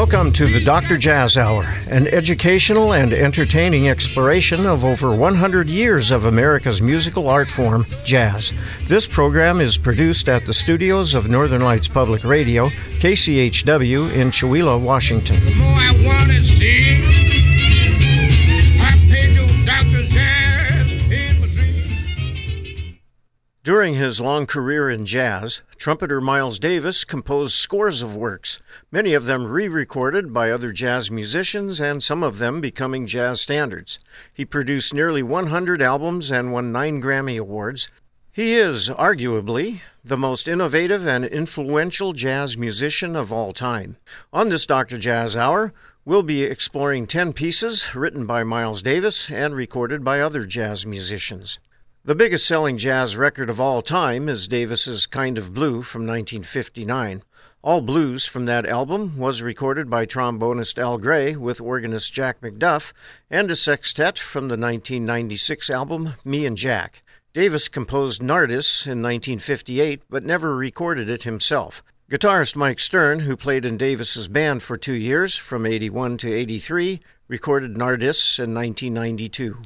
Welcome to the Dr. Jazz Hour, an educational and entertaining exploration of over 100 years of America's musical art form, jazz. This program is produced at the studios of Northern Lights Public Radio, KCHW in Chewelah, Washington. The more I want to see, I pay to Dr. Jazz in my dreams. During his long career in jazz, trumpeter Miles Davis composed scores of works, many of them re-recorded by other jazz musicians and some of them becoming jazz standards. He produced nearly 100 albums and won 9 Grammy Awards. He is, arguably, the most innovative and influential jazz musician of all time. On this Dr. Jazz Hour, we'll be exploring 10 pieces written by Miles Davis and recorded by other jazz musicians. The biggest-selling jazz record of all time is Davis's Kind of Blue from 1959. All blues from that album was recorded by trombonist Al Gray with organist Jack McDuff and a sextet from the 1996 album Me and Jack. Davis composed Nardis in 1958 but never recorded it himself. Guitarist Mike Stern, who played in Davis's band for 2 years, from 81 to 83, recorded Nardis in 1992.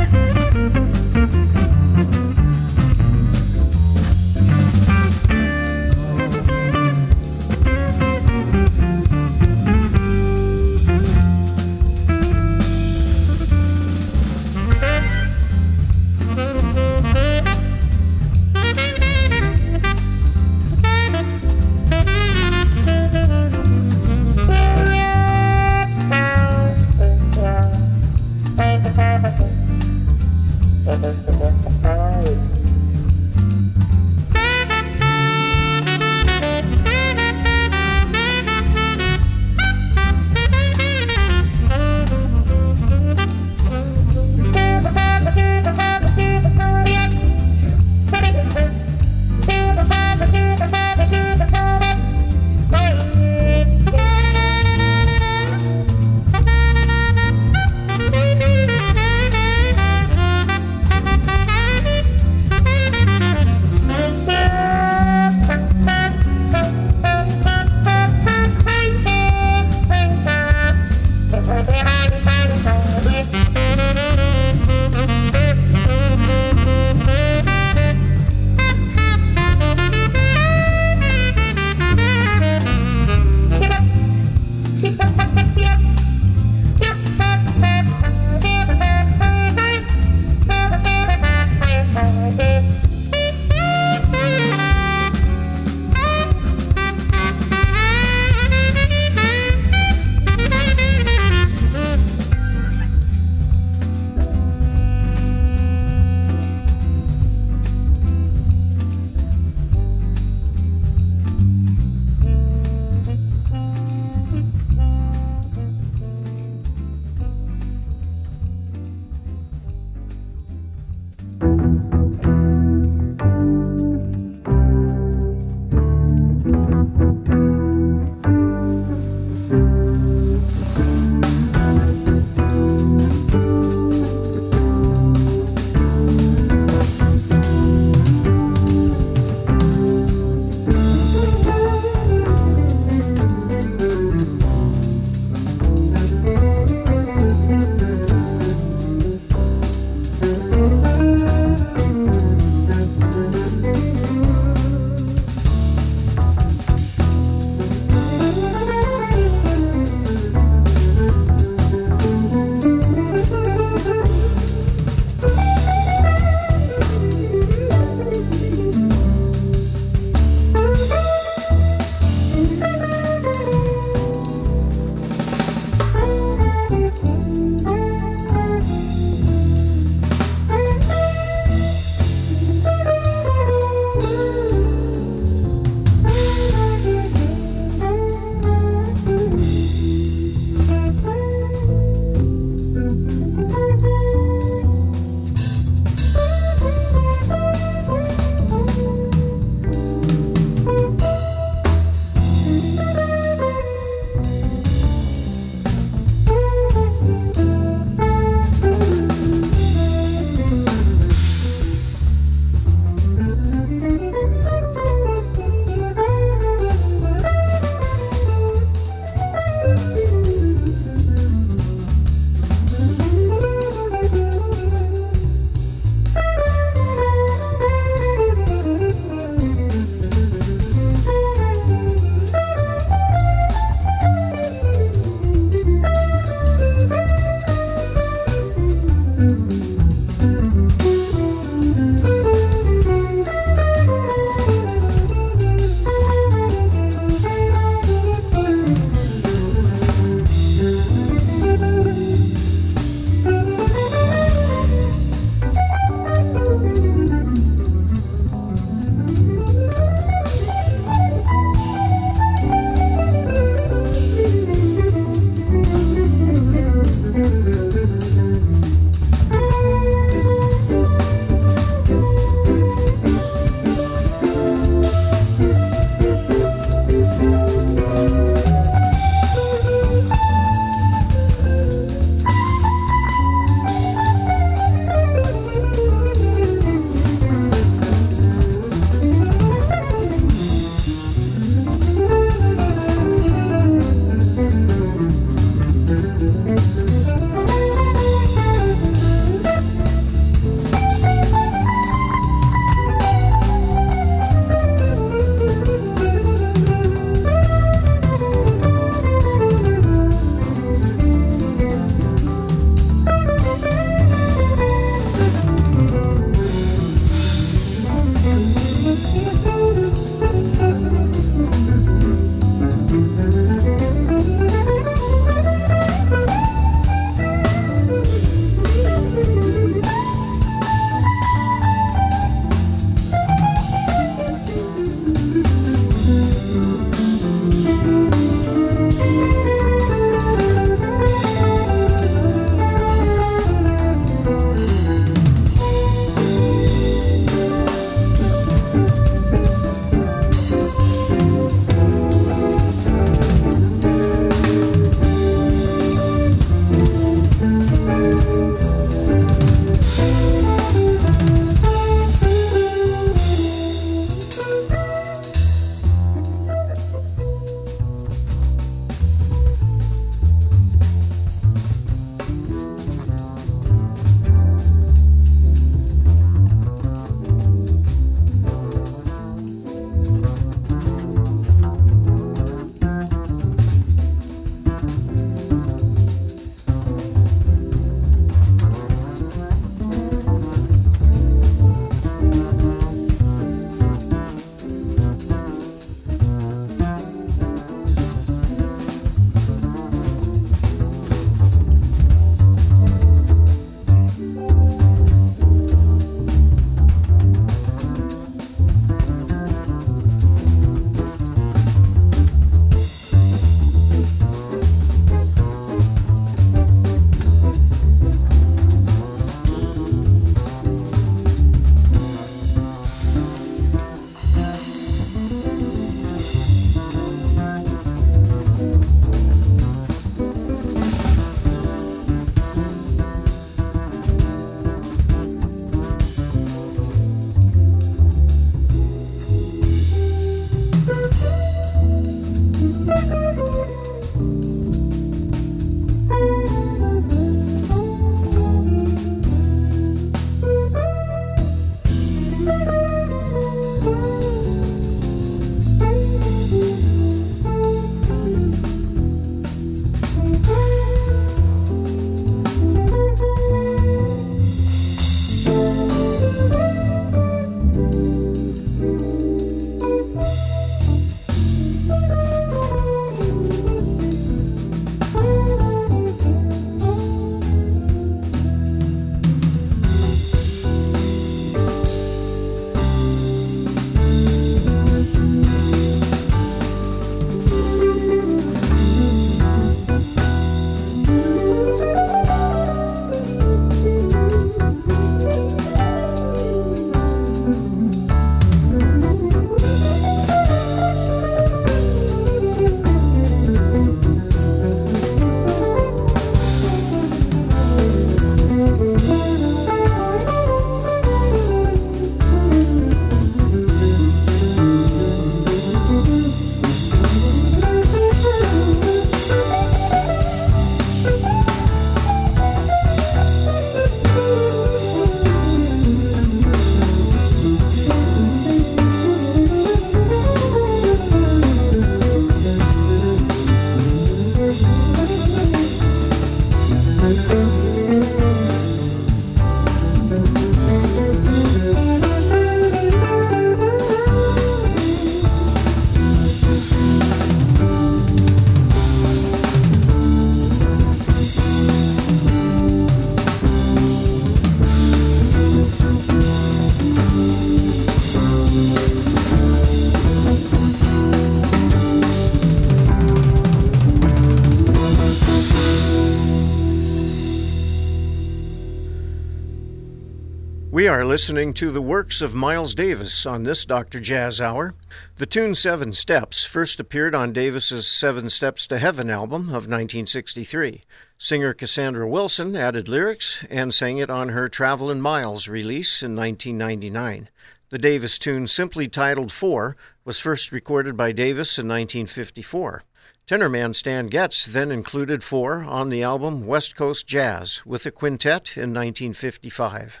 We are listening to the works of Miles Davis on this Dr. Jazz Hour. The tune 7 Steps first appeared on Davis's 7 Steps to Heaven album of 1963. Singer Cassandra Wilson added lyrics and sang it on her Travelin' Miles release in 1999. The Davis tune, simply titled 4, was first recorded by Davis in 1954. Tenorman Stan Getz then included 4 on the album West Coast Jazz with a quintet in 1955.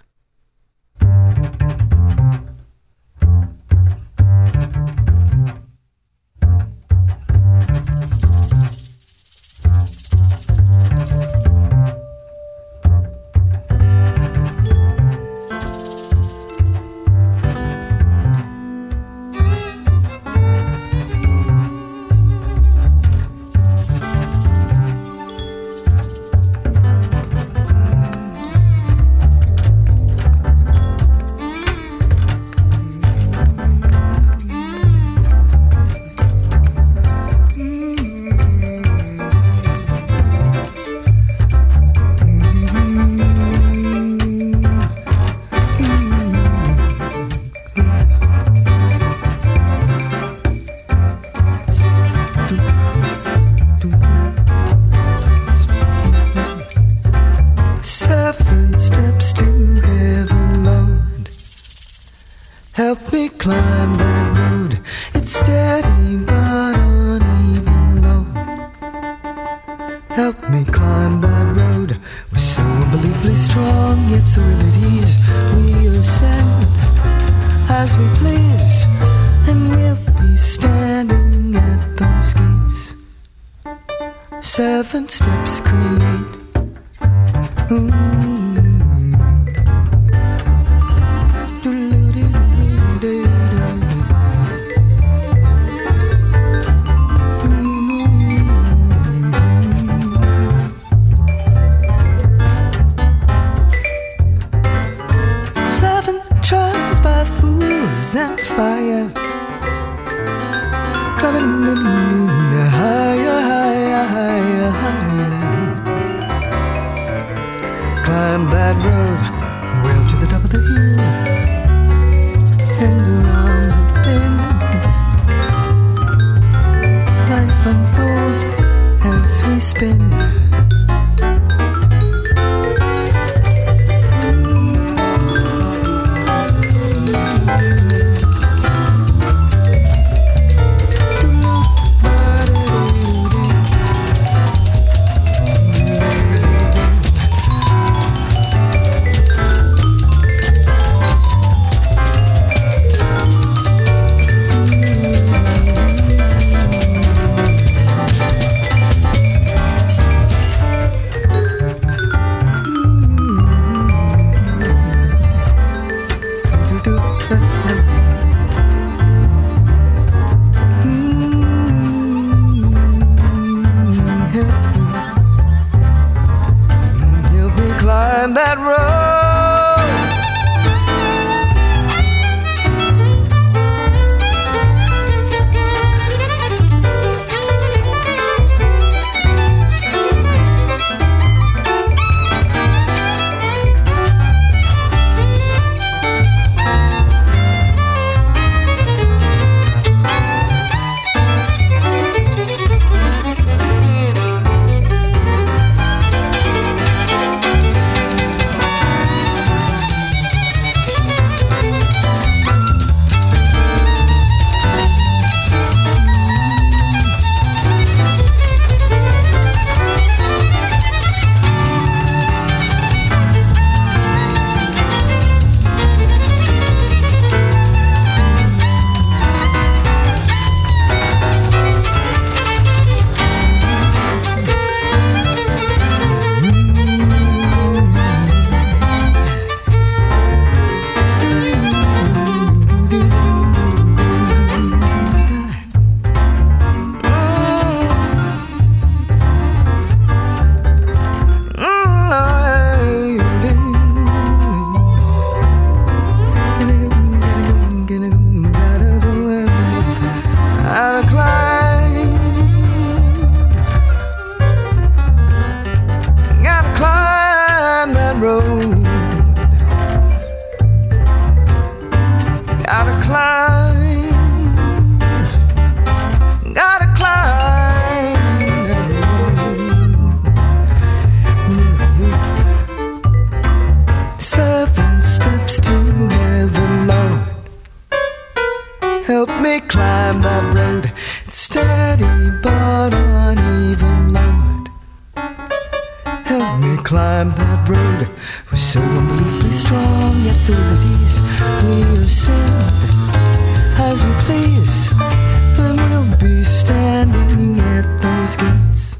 Steady but uneven, Lord, help me climb that road. We're so completely strong, yet so at ease. We ascend as we please, then we'll be standing at those gates.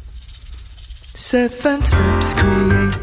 7 steps create.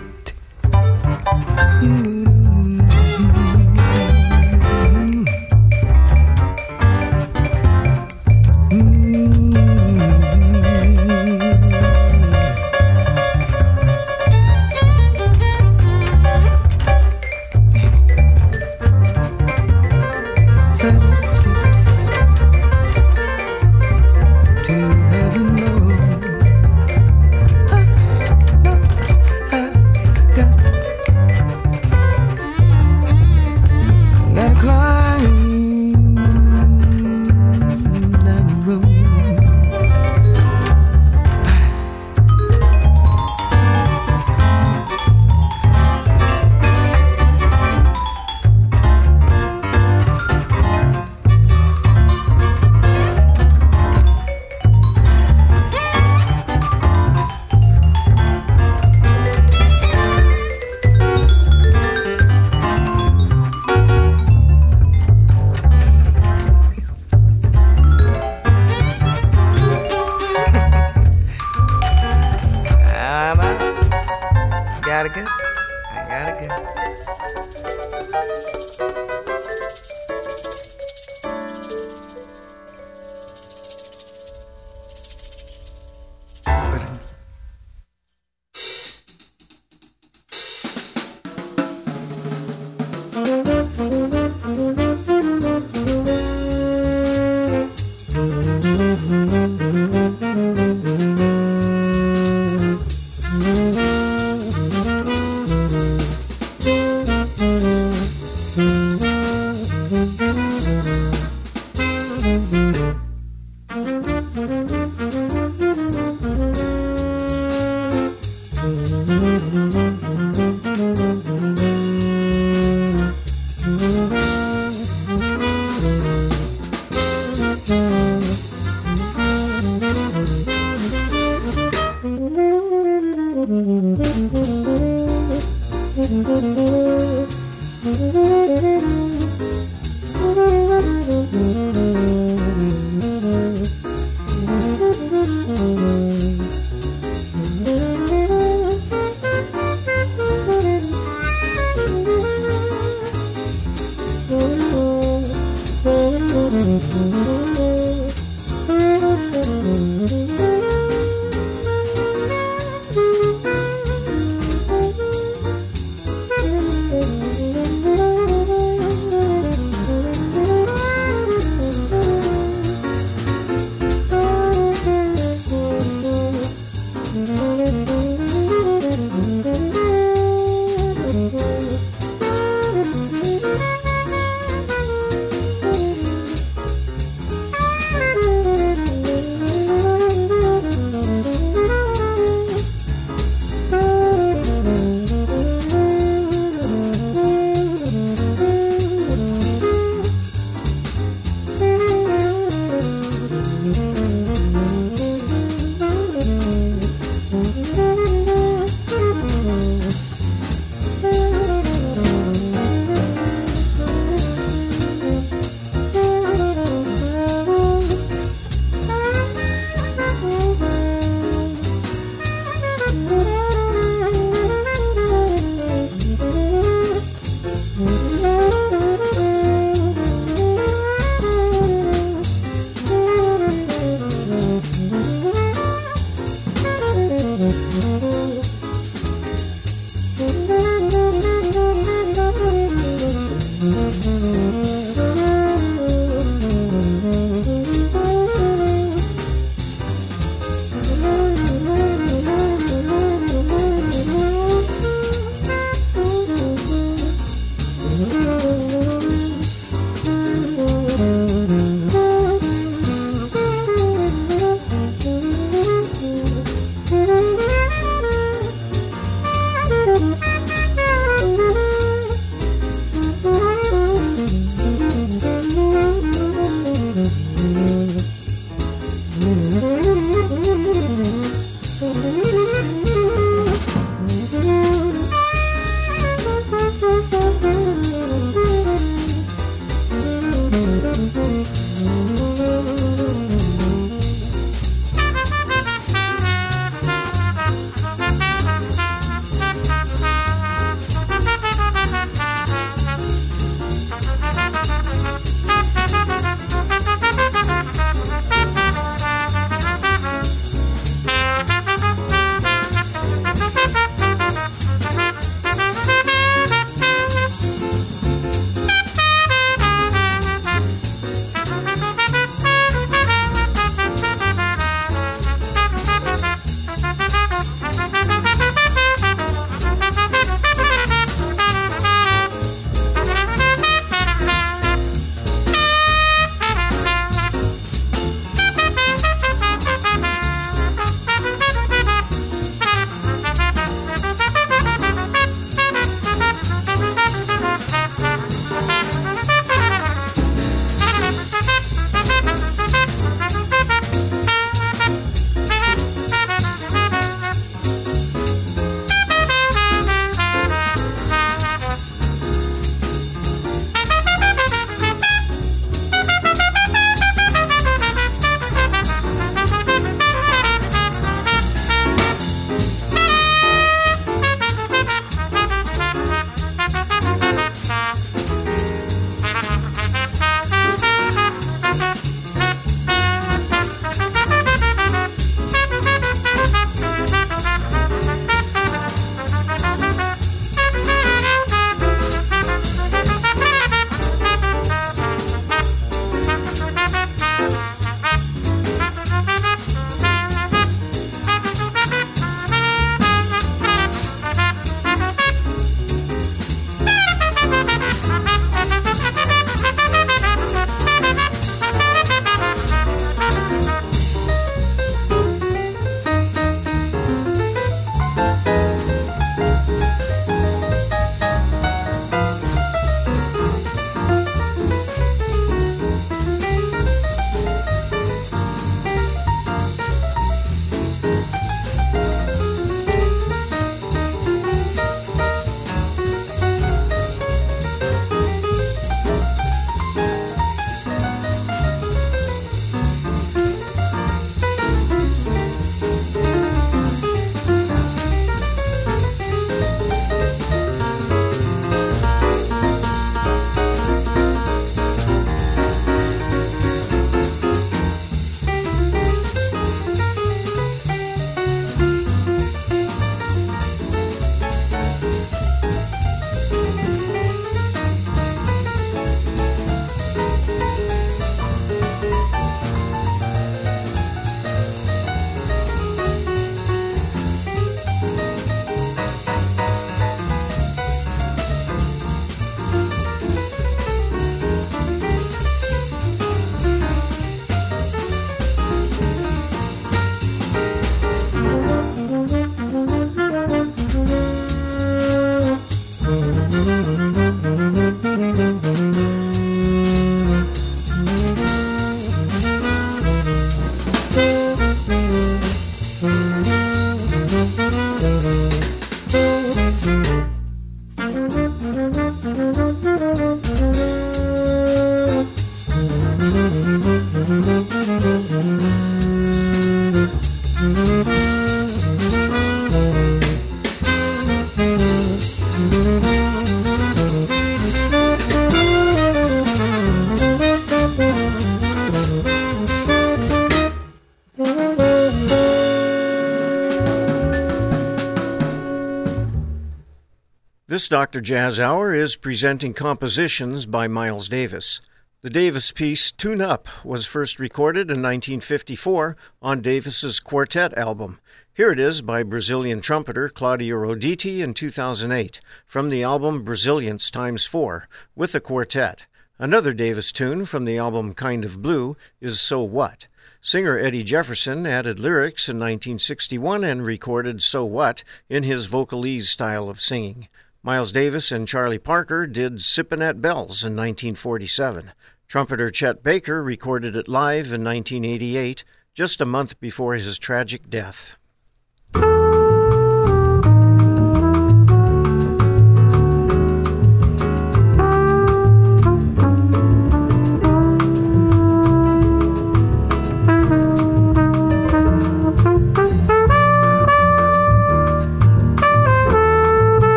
This Dr. Jazz Hour is presenting compositions by Miles Davis. The Davis piece, Tune Up, was first recorded in 1954 on Davis's Quartet album. Here it is by Brazilian trumpeter Claudio Roditi in 2008, from the album Brazilians x4, with the quartet. Another Davis tune from the album Kind of Blue is So What. Singer Eddie Jefferson added lyrics in 1961 and recorded So What in his vocalese style of singing. Miles Davis and Charlie Parker did Sippin' at Bells in 1947. Trumpeter Chet Baker recorded it live in 1988, just a month before his tragic death.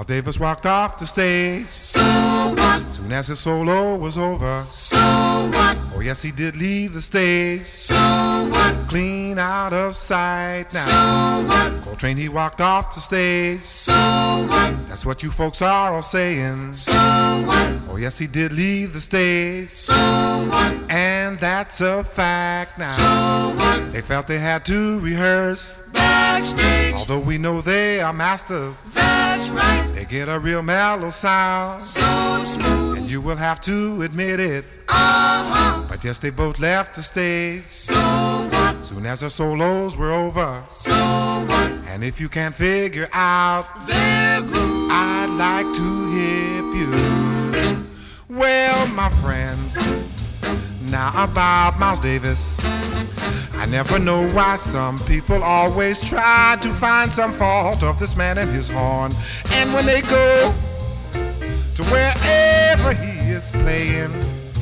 Miles Davis walked off the stage. So what? Soon as his solo was over. So what? Oh yes, he did leave the stage. So what? Clean out of sight now. So what? Coltrane, he walked off the stage. So what? That's what you folks are all saying. So what? Oh yes, he did leave the stage. So what? And that's a fact now. So what? They felt they had to rehearse. Backstage. Although we know they are masters. That's right. They get a real mellow sound. So smooth. And you will have to admit it. Uh-huh. But yes, they both left the stage. So what? Soon as their solos were over. So what? And if you can't figure out Their groove. I'd like to hip you. Well, my friends, now about Miles Davis. I never know why some people always try to find some fault of this man and his horn. And when they go to wherever he is playing,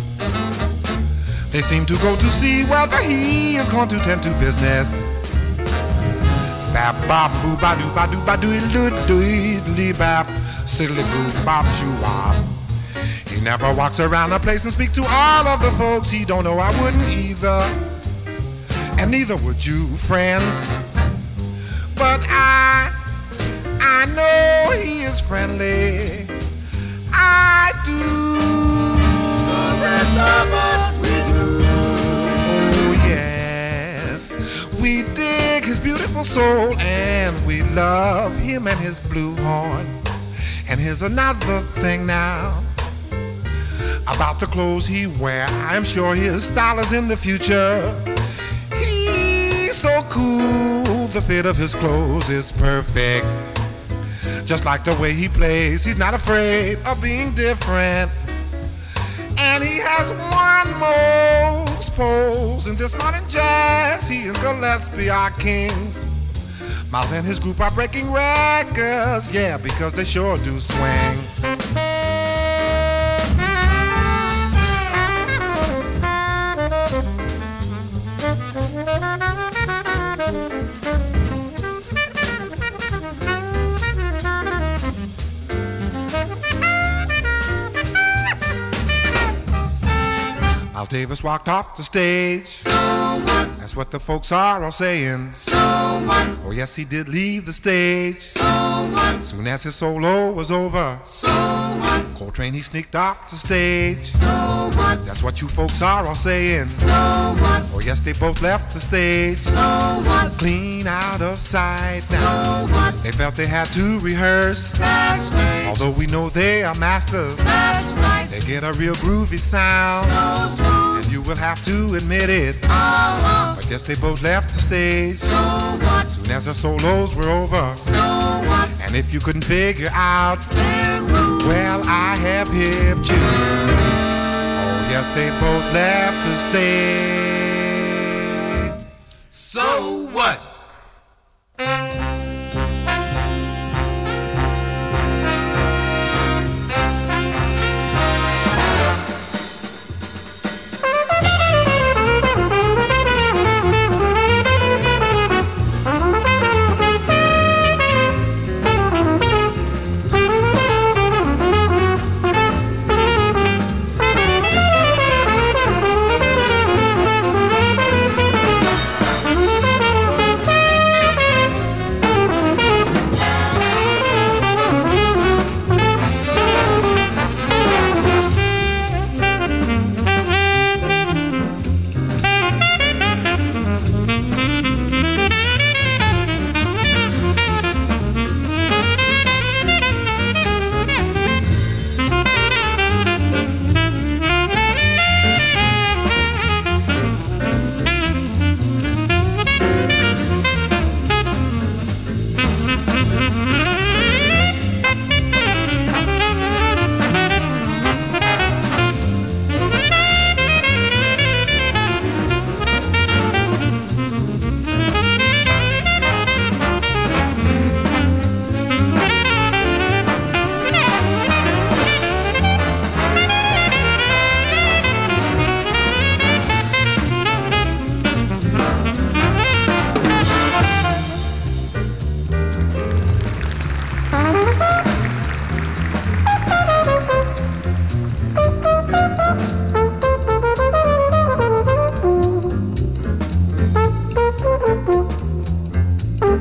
they seem to go to see whether he is going to tend to business. Spap bop boo ba doo ba doo ba doo doo doo bap silly boo bop shoo wop. He never walks around a place and speak to all of the folks he don't know. I wouldn't either, and neither would you, friends. But I know he is friendly. I do. The rest of us we do. Oh yes, we dig his beautiful soul and we love him and his blue horn. And here's another thing now about the clothes he wear. I'm sure his style is in the future. He's so cool, the fit of his clothes is perfect. Just like the way he plays, he's not afraid of being different. And he has one most pose in this modern jazz. He and Gillespie are kings. Miles and his group are breaking records, yeah, because they sure do swing. Miles Davis walked off the stage. So what? That's what the folks are all saying. So what? Oh yes, he did leave the stage. So what? Soon as his solo was over. So what? Coltrane, he sneaked off the stage. So what? That's what you folks are all saying. So what? Oh yes, they both left the stage. So what? Clean out of sight now. So what? They felt they had to rehearse. Backstage. Although we know they are masters. That's right. They get a real groovy sound. So smooth. And you will have to admit it. Uh-huh. But yes, they both left the stage. So what? Soon as their solos were over. So what? And if you couldn't figure out, Their groove. well, I have hipped you. Oh yes, they both left the stage. So what?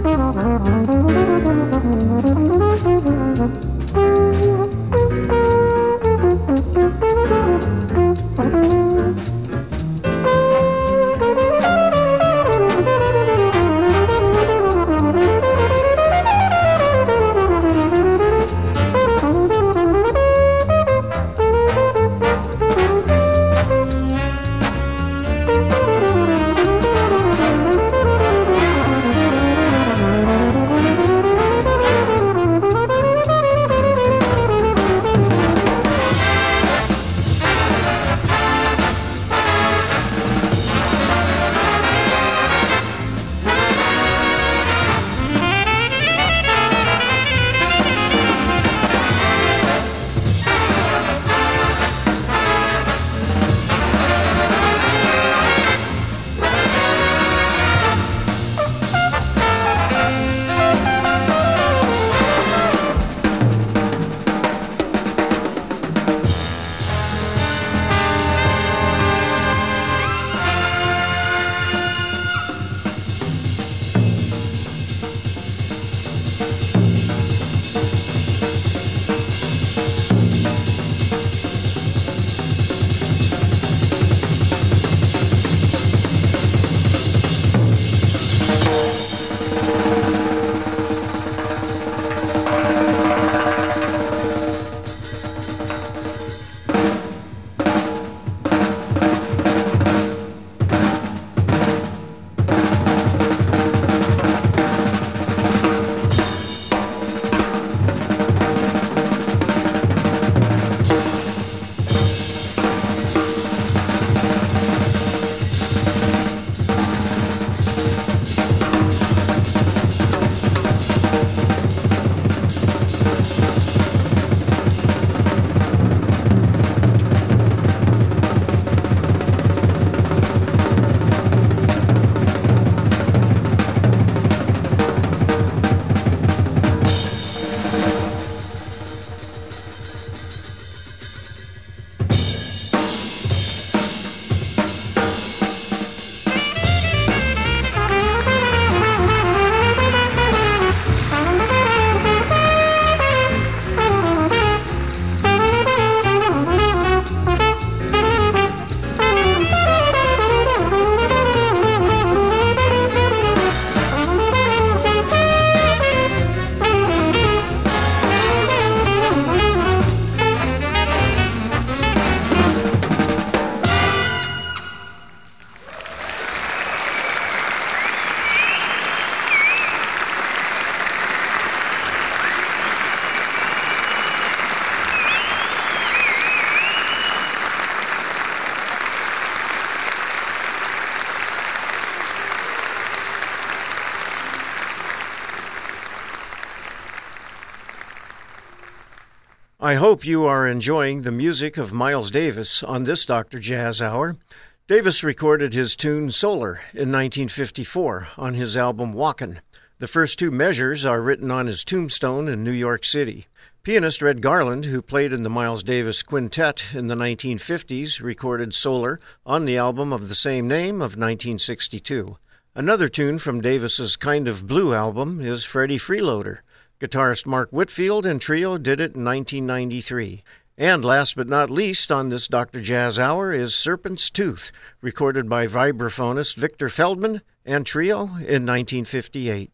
I hope you are enjoying the music of Miles Davis on this Dr. Jazz Hour. Davis recorded his tune Solar in 1954 on his album Walkin'. The first two measures are written on his tombstone in New York City. Pianist Red Garland, who played in the Miles Davis Quintet in the 1950s, recorded Solar on the album of the same name of 1962. Another tune from Davis's Kind of Blue album is Freddie Freeloader. Guitarist Mark Whitfield and Trio did it in 1993. And last but not least on this Dr. Jazz Hour is Serpent's Tooth, recorded by vibraphonist Victor Feldman and Trio in 1958.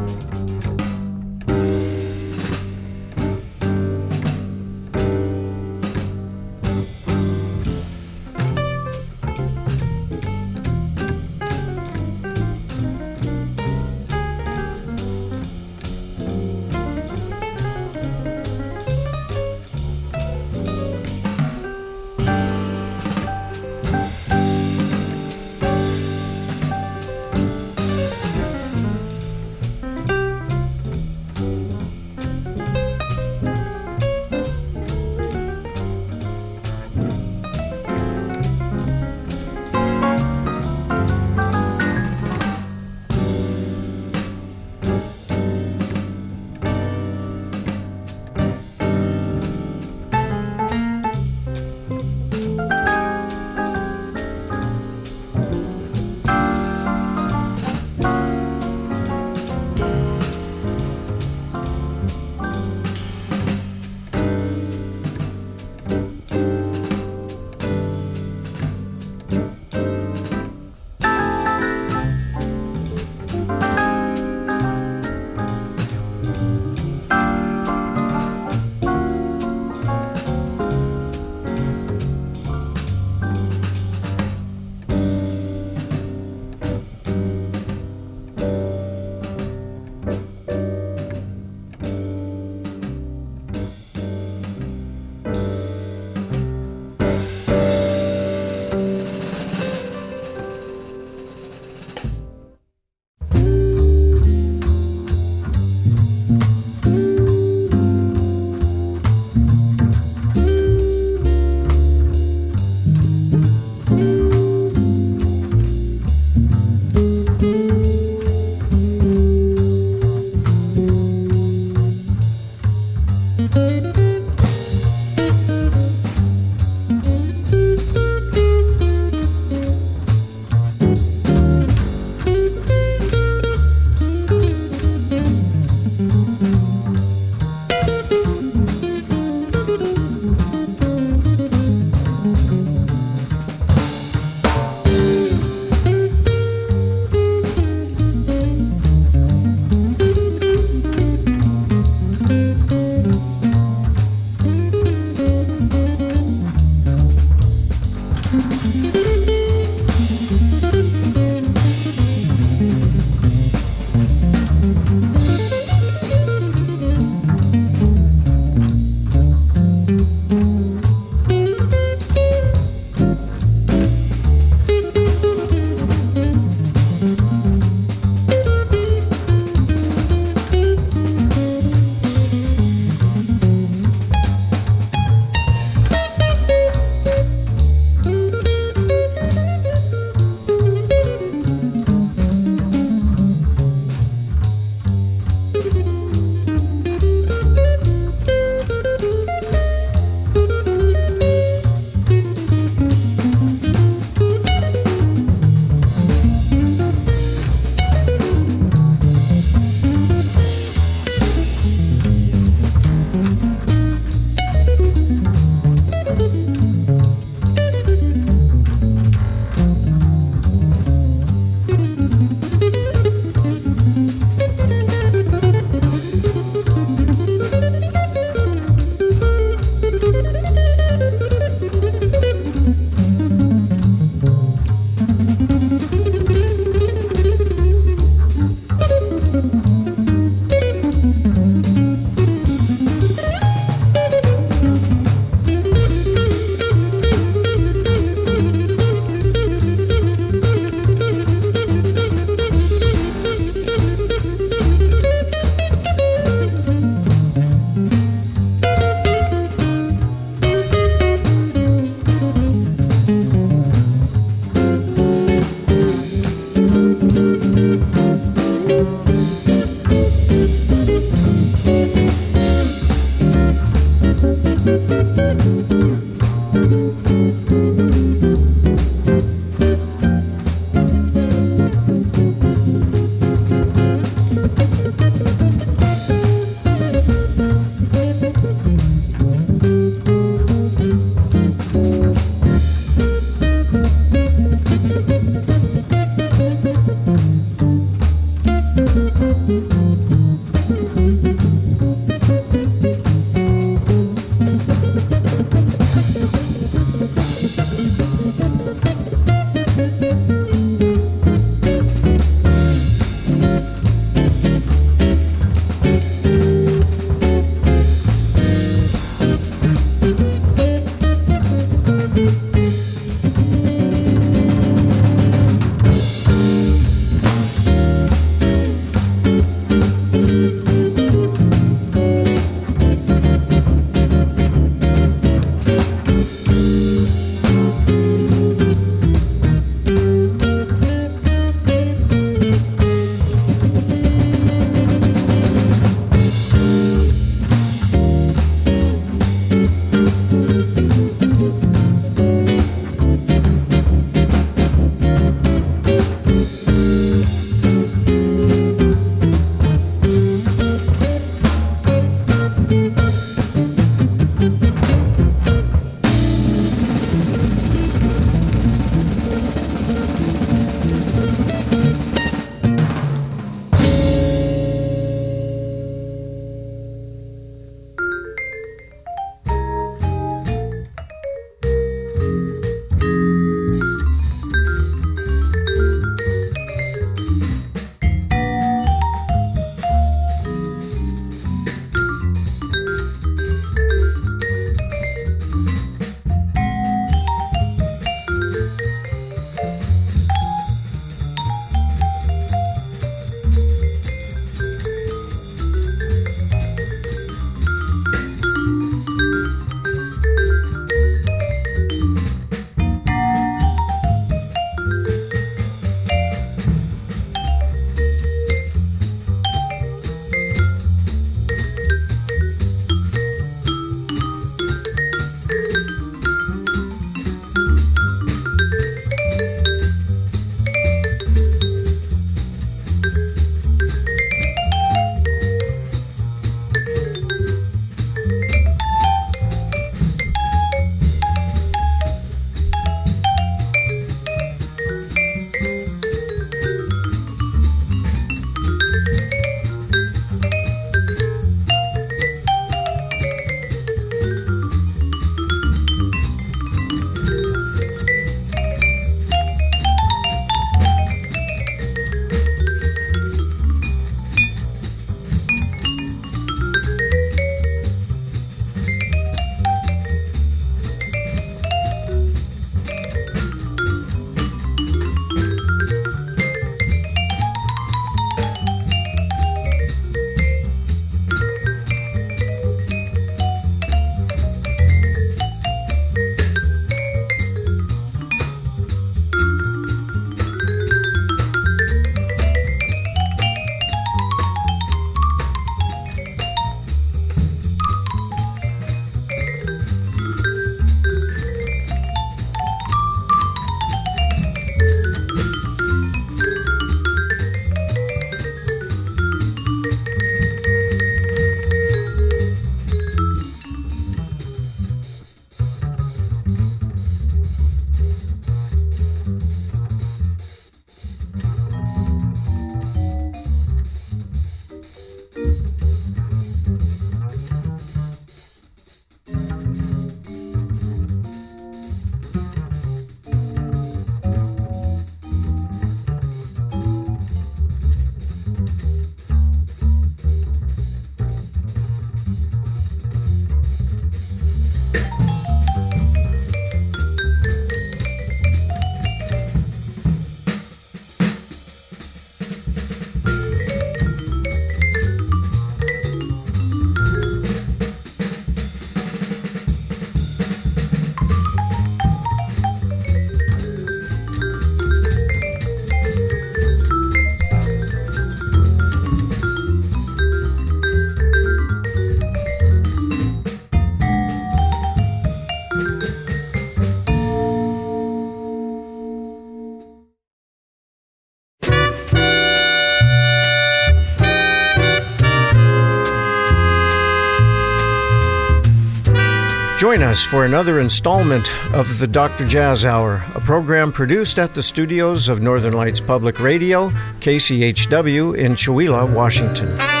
Join us for another installment of the Dr. Jazz Hour, a program produced at the studios of Northern Lights Public Radio, KCHW in Chewelah, Washington.